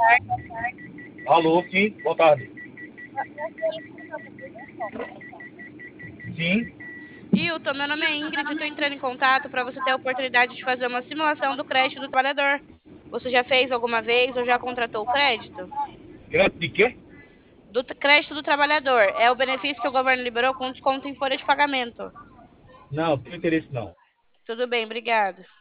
Alô, sim, boa tarde. Sim, Hilton, meu nome é Ingrid, eu estou entrando em contato para você ter a oportunidade de fazer uma simulação do crédito do trabalhador. Você já fez alguma vez ou já contratou o crédito? crédito de quê? Crédito do trabalhador. É o benefício que o governo liberou com desconto em folha de pagamento. Não, não tenho interesse não. Tudo bem, obrigada.